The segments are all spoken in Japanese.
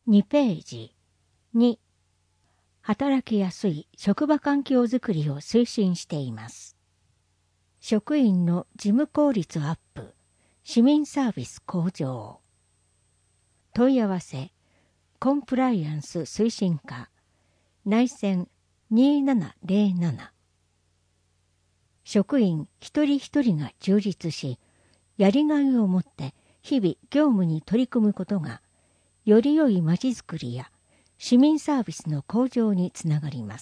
2ページ。2、働きやすい職場環境づくりを推進しています。職員の事務効率アップ、市民サービス向上。問い合わせ、コンプライアンス推進課、内線2707。職員一人一人が充実し、やりがいを持って日々業務に取り組むことが、より良いまちづくりや市民サービスの向上につながります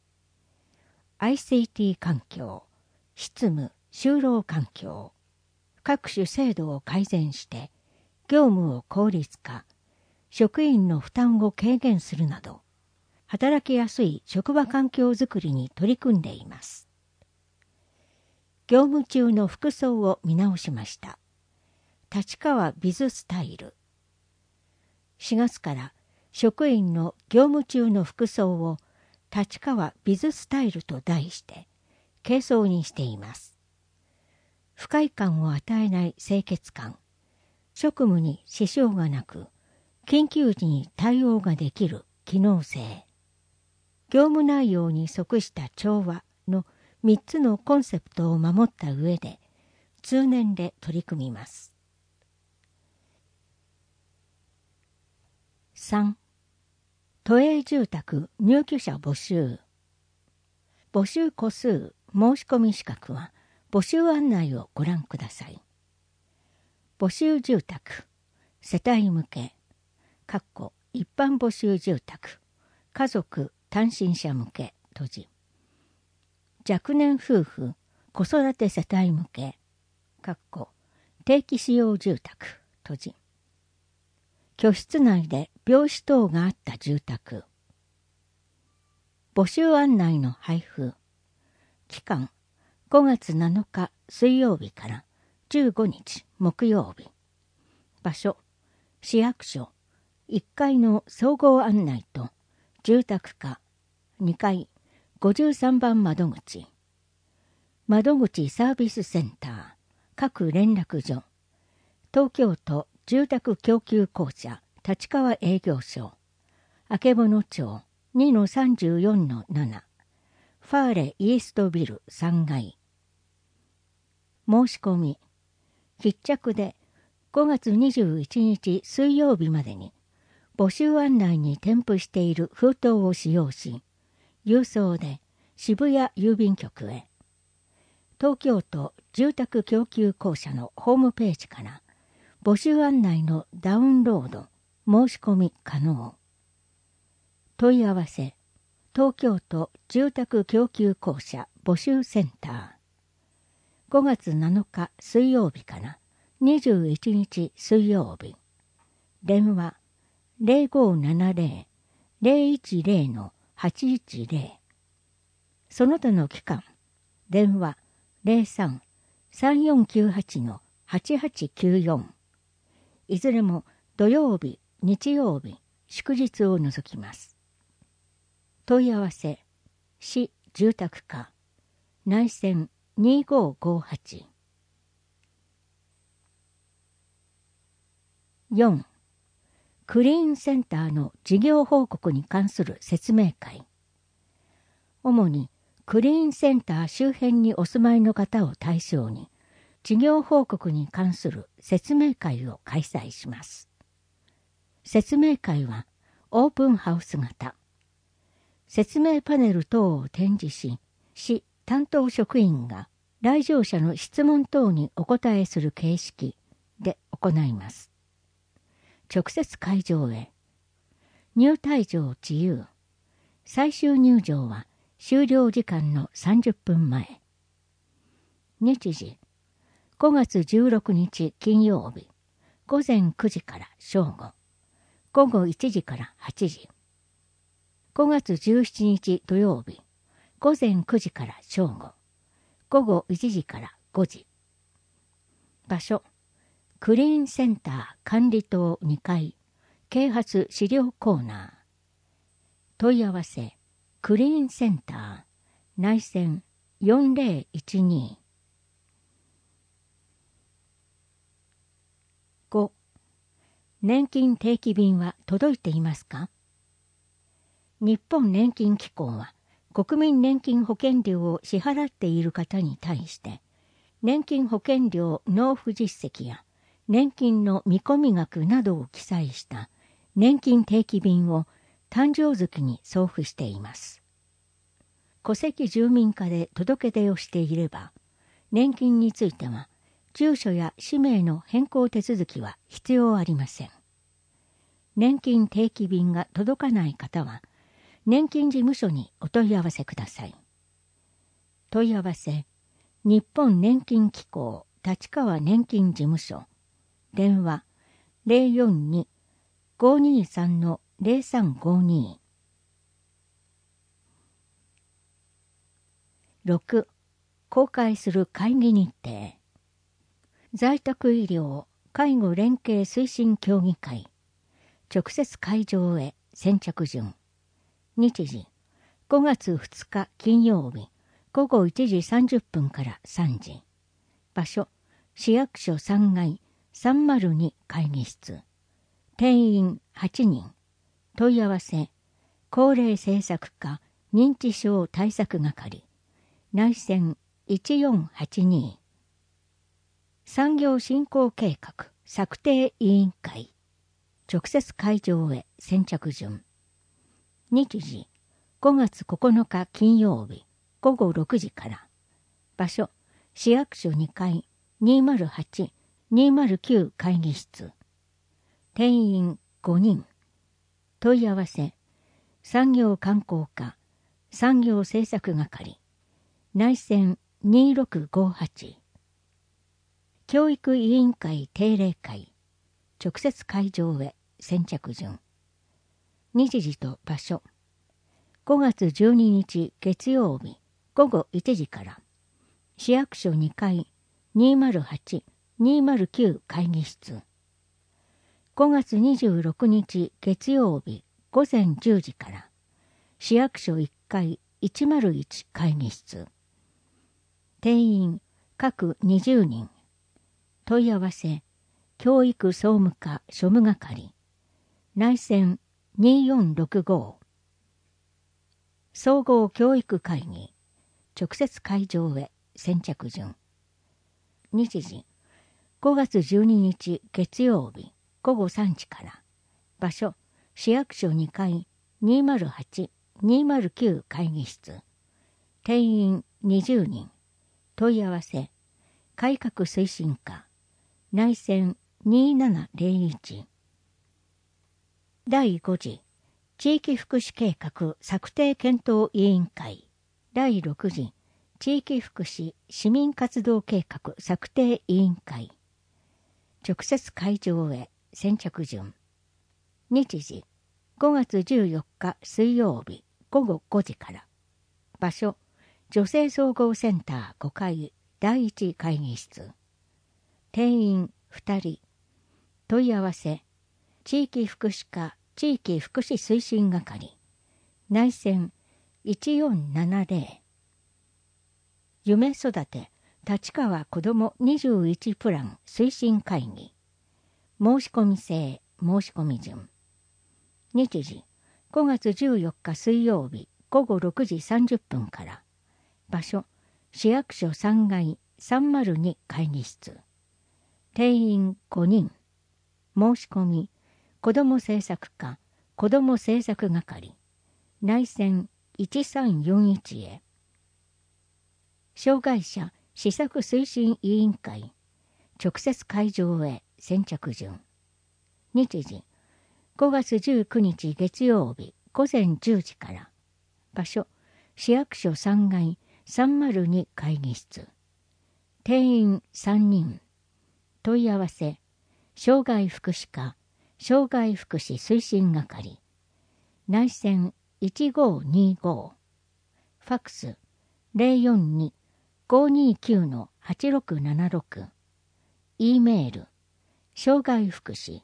。ICT 環境、執務・就労環境、各種制度を改善して、業務を効率化、職員の負担を軽減するなど、働きやすい職場環境づくりに取り組んでいます。業務中の服装を見直しました。立川ビズスタイル。4月から職員の業務中の服装を立川ビズスタイルと題して軽装にしています。不快感を与えない清潔感、職務に支障がなく、緊急時に対応ができる機能性、業務内容に即した調和の3つのコンセプトを守った上で、通年で取り組みます。3、都営住宅入居者募集。募集個数、申し込み資格は、募集案内をご覧ください。募集住宅、世帯向け、一般募集住宅、家族単身者向け、閉じ。若年夫婦、子育て世帯向け、定期使用住宅、閉じ。居室内で病死等があった住宅。募集案内の配布。期間、5月7日水曜日から15日木曜日。場所、市役所、1階の総合案内と住宅課、2階53番窓口。窓口サービスセンター、各連絡所。東京都住宅供給公社立川営業所、曙町 2-34-7、ファーレイーストビル3階。申し込み、必着で5月21日水曜日までに募集案内に添付している封筒を使用し、郵送で渋谷郵便局へ。東京都住宅供給公社のホームページから募集案内のダウンロード、申し込み可能。問い合わせ、東京都住宅供給公社募集センター。5月7日水曜日から21日水曜日。電話 0570-010-810。その他の期間、電話 03-3498-8894。いずれも土曜日、日曜日、祝日を除きます。問い合わせ、市住宅課、内線2558。4、クリーンセンターの事業報告に関する説明会。主にクリーンセンター周辺にお住まいの方を対象に、事業報告に関する説明会を開催します。説明会はオープンハウス型。説明パネル等を展示し、市担当職員が来場者の質問等にお答えする形式で行います。直接会場へ。入退場自由。最終入場は終了時間の30分前。日時、5月16日金曜日、午前9時から正午、午後1時から8時。5月17日土曜日、午前9時から正午、午後1時から5時。場所、クリーンセンター管理棟2階、啓発資料コーナー。問い合わせ、クリーンセンター、内線4012。5、 年金定期便は届いていますか？日本年金機構は国民年金保険料を支払っている方に対して、年金保険料納付実績や年金の見込み額などを記載した年金定期便を誕生月に送付しています。戸籍住民課で届け出をしていれば、年金については住所や氏名の変更手続きは必要ありません。年金定期便が届かない方は、年金事務所にお問い合わせください。問い合わせ、日本年金機構立川年金事務所、電話 042-523-0352。6. 公開する会議日程。在宅医療介護連携推進協議会、直接会場へ先着順。日時、5月2日金曜日、午後1時30分から3時。場所、市役所3階302会議室。定員8人。問い合わせ、高齢政策課認知症対策係。内線1482。産業振興計画策定委員会。直接会場へ先着順。日時、5月9日金曜日、午後6時から。場所、市役所2階208、209会議室。定員5人。問い合わせ、産業観光課、産業政策係。内線2658。教育委員会定例会。直接会場へ先着順。日時と場所。5月12日月曜日午後1時から。市役所2階208、209会議室。5月26日月曜日午前10時から。市役所1階101会議室。定員各20人。問い合わせ、教育総務課庶務係。内線2465。総合教育会議。直接会場へ先着順。日時、5月12日月曜日午後3時から。場所、市役所2階208、209会議室。定員20人。問い合わせ、改革推進課。内線2701。第5次地域福祉計画策定検討委員会。第6次地域福祉市民活動計画策定委員会。直接会場へ先着順。日時、5月14日水曜日午後5時から。場所、女性総合センター5階第1会議室。定員2人。問い合わせ、地域福祉課地域福祉推進係。内線1470。夢育て立川子ども21プラン推進会議。申し込み制申し込み順。日時、5月14日水曜日午後6時30分から。場所、市役所3階302会議室。定員5人。申し込み、子ども政策課子ども政策係。内線1341へ。障害者施策推進委員会。直接会場へ先着順。日時、5月19日月曜日午前10時から。場所、市役所3階302会議室。定員3人。問い合わせ、障害福祉課障害福祉推進係。内線1525。ファックス 042-529-8676。E メール、障害福祉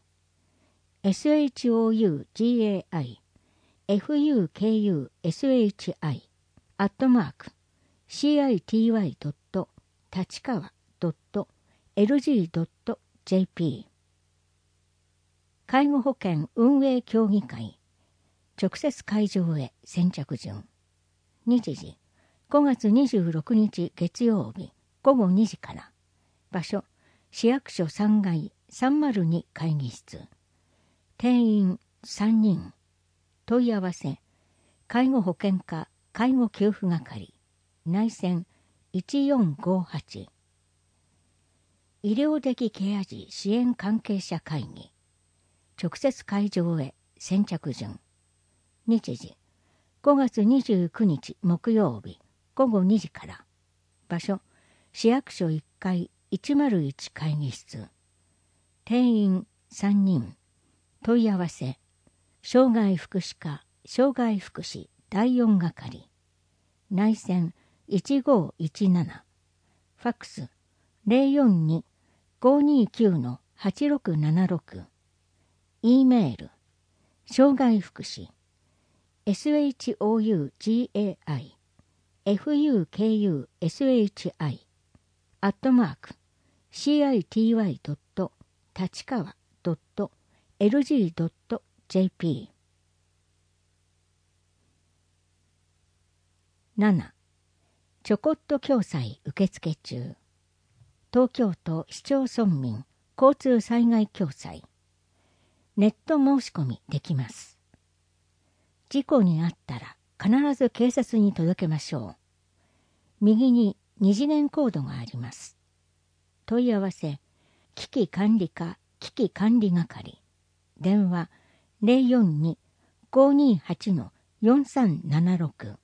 shougaikushi@city.tachikawa.lg.jp。 介護保険運営協議会直接会場へ先着順。日時5月26日月曜日午後2時から。場所市役所3階302会議室。定員3人。問い合わせ介護保険課介護給付係内線1458。医療的ケア児支援関係者会議直接会場へ先着順。日時5月29日木曜日午後2時から。場所市役所1階101会議室。定員3人。問い合わせ障害福祉課障害福祉第4係内線1517。ファックス 042-529-8676。E メール障害福祉shougaifukshi@city.tachikawa.lg.jp。 7. ちょこっと共済受付中。東京都市町村民交通災害共済。ネット申し込みできます。事故にあったら必ず警察に届けましょう。右に2次元コードがあります。問い合わせ危機管理課危機管理係電話 042-528-4376